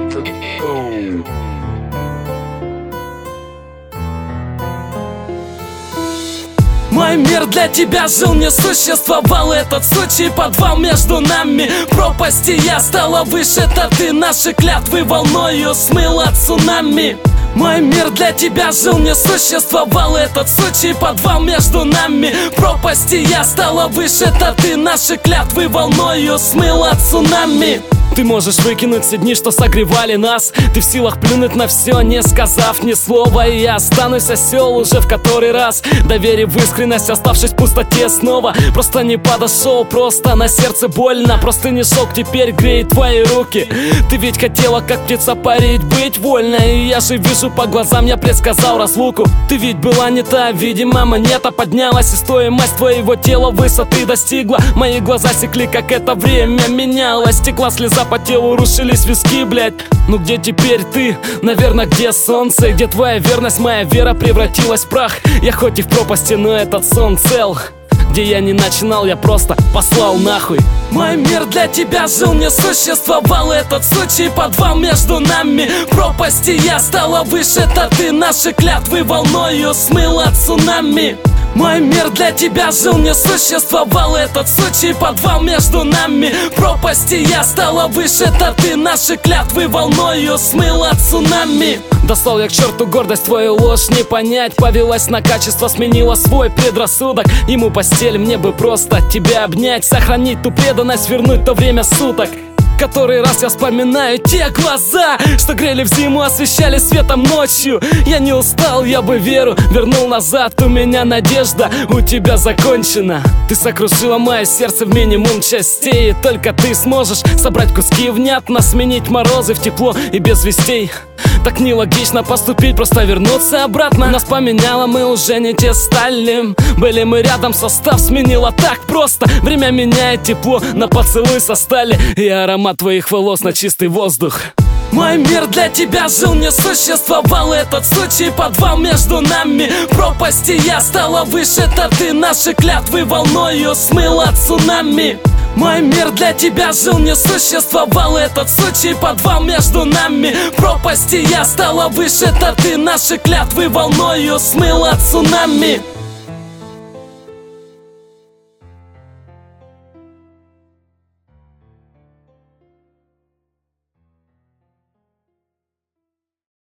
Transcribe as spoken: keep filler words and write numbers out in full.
Мой мир для тебя жил, не существовал этот случай, подвал между нами. Пропасти я стала выше, это ты наши клятвы волною смыла цунами. Мой мир для тебя жил, не существовал этот случай, подвал между нами. Пропасти я стала выше, это ты наши клятвы волною смыла цунами. Ты можешь выкинуть все дни, что согревали нас. Ты в силах плюнуть на все, не сказав ни слова. И я останусь осел уже в который раз, доверив искренность, оставшись в пустоте снова. Просто не подошел, просто на сердце больно. Просто не шелк теперь греет твои руки. Ты ведь хотела, как птица, парить, быть вольно. И я же вижу по глазам, я предсказал разлуку. Ты ведь была не та, видимо, монета поднялась, и стоимость твоего тела высоты достигла. Мои глаза секли, как это время менялось. Стекла слеза по телу, рушились виски, блять. Ну где теперь ты? Наверное, где солнце? Где твоя верность? Моя вера превратилась в прах. Я хоть и в пропасти, но этот сон цел. Где я не начинал, я просто послал нахуй. Мой мир для тебя жил, не существовал этот случай, подвал между нами. Пропасти я стала выше, это ты наши клятвы волною смыла цунами. Мой мир для тебя жил, не существовал этот случай, подвал между нами. Пропасти я стала выше, это ты наши клятвы волною смыла цунами. Достал я к черту гордость, твою ложь не понять. Повелась на качество, сменила свой предрассудок. Ему постель, мне бы просто тебя обнять. Сохранить ту преданность, вернуть то время суток. Который раз я вспоминаю те глаза, что грели в зиму, освещали светом ночью. Я не устал, я бы веру вернул назад. У меня надежда, у тебя закончена. Ты сокрушила мое сердце в минимум частей, и только ты сможешь собрать куски внятно, сменить морозы в тепло и без вестей. Так нелогично поступить, просто вернуться обратно. Нас поменяло, мы уже не те стали. Были мы рядом, состав сменила так просто. Время меняет тепло на поцелуй со стали и аромат твоих волос на чистый воздух. Мой мир для тебя жил, не существовал этот случай, подвал между нами. Пропасти я стала выше, это ты наши клятвы волною смыла цунами. Мой мир для тебя жил, не существовал этот случай, подвал между нами. Пропасти я стала выше, это ты наши клятвы волною смыла цунами.